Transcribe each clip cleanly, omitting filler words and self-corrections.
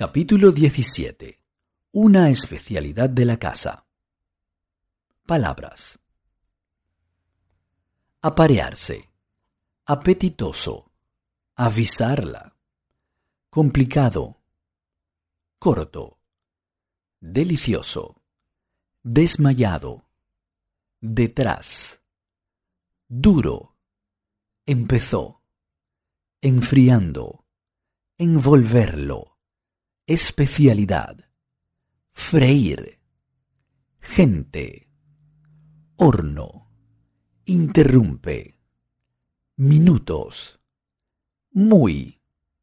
Capítulo 17. Una especialidad de la casa. Palabras. Aparearse. Apetitoso. Avisarla. Complicado. Corto. Delicioso. Desmayado. Detrás. Duro. Empezó. Enfriando. Envolverlo. Especialidad. Freír. Gente. Horno. Interrumpe. Minutos. Muy.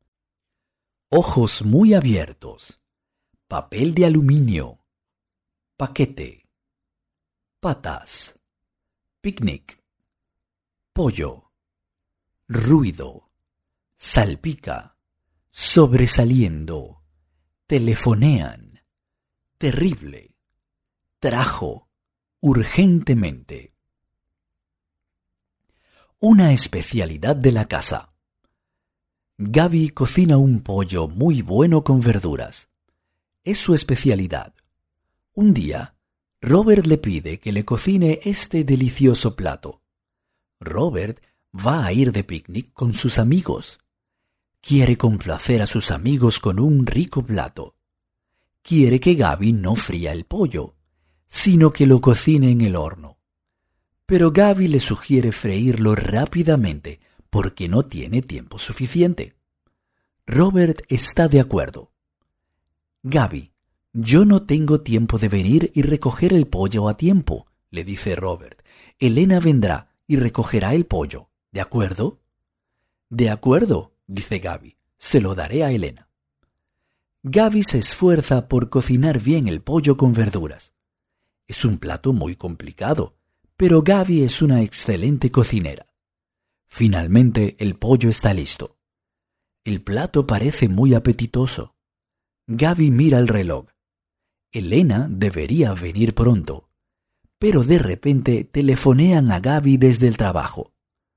Ojos muy abiertos. Papel de aluminio. Paquete. Patas. Picnic. Pollo. Ruido. Salpica. Sobresaliendo. Telefonean. Terrible. Trajo. Urgentemente. Una especialidad de la casa. Gaby cocina un pollo muy bueno con verduras. Es su especialidad. Un día, Robert le pide que le cocine este delicioso plato. Robert va a ir de picnic con sus amigos. Quiere complacer a sus amigos con un rico plato. Quiere que Gaby no fría el pollo, sino que lo cocine en el horno. Pero Gaby le sugiere freírlo rápidamente porque no tiene tiempo suficiente. Robert está de acuerdo. Gaby, yo no tengo tiempo de venir y recoger el pollo a tiempo, le dice Robert. Elena vendrá y recogerá el pollo, ¿de acuerdo? De acuerdo, dice Gaby, se lo daré a Elena. Gaby se esfuerza por cocinar bien el pollo con verduras. Es un plato muy complicado, pero Gaby es una excelente cocinera. Finalmente el pollo está listo. El plato parece muy apetitoso. Gaby mira el reloj. Elena debería venir pronto, pero de repente telefonean a Gaby desde el trabajo.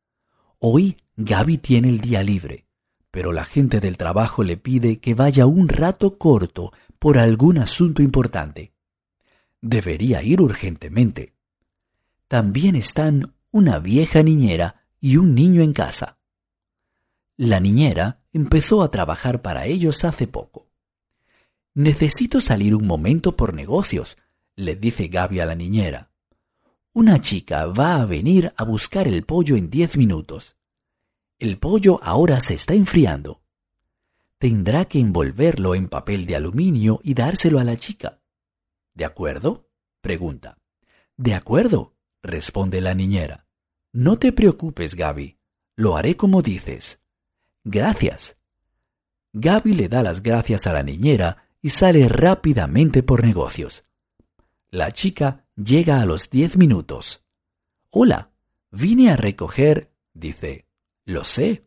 Hoy Gaby tiene el día libre, pero la gente del trabajo le pide que vaya un rato corto por algún asunto importante. Debería ir urgentemente. También están una vieja niñera y un niño en casa. La niñera empezó a trabajar para ellos hace poco. Necesito salir un momento por negocios, le dice Gaby a la niñera. Una chica va a venir a buscar el pollo en 10 minutos. El pollo ahora se está enfriando. Tendrá que envolverlo en papel de aluminio y dárselo a la chica. ¿De acuerdo?, pregunta. De acuerdo, responde la niñera. No te preocupes, Gaby. Lo haré como dices. Gracias. Gaby le da las gracias a la niñera y sale rápidamente por negocios. La chica llega a los 10 minutos. Hola, vine a recoger, dice. Lo sé,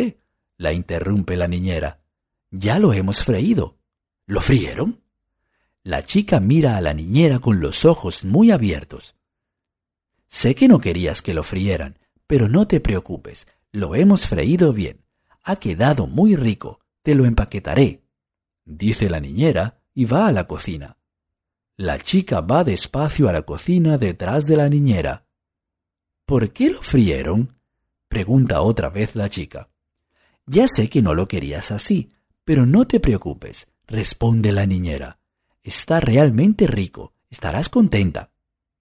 la interrumpe la niñera. Ya lo hemos freído. ¿Lo frieron? La chica mira a la niñera con los ojos muy abiertos. Sé que no querías que lo frieran, pero no te preocupes, lo hemos freído bien. Ha quedado muy rico, te lo empaquetaré, dice la niñera y va a la cocina. La chica va despacio a la cocina detrás de la niñera. ¿Por qué lo frieron?, pregunta otra vez la chica. Ya sé que no lo querías así, pero no te preocupes, responde la niñera. Está realmente rico, estarás contenta.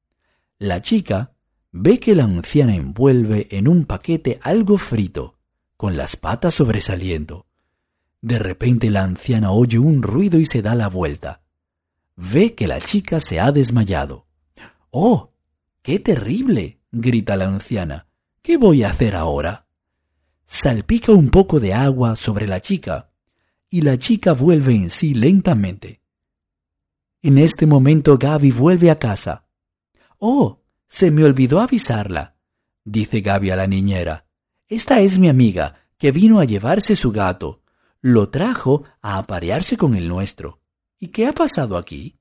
La chica ve que la anciana envuelve en un paquete algo frito, con las patas sobresaliendo. De repente la anciana oye un ruido y se da la vuelta. Ve que la chica se ha desmayado. ¡Oh, qué terrible!, grita la anciana. ¿Qué voy a hacer ahora? Salpica un poco de agua sobre la chica y la chica vuelve en sí lentamente. En este momento Gaby vuelve a casa. «Oh, se me olvidó avisarla», dice Gaby a la niñera. «Esta es mi amiga que vino a llevarse su gato. Lo trajo a aparearse con el nuestro. ¿Y qué ha pasado aquí?»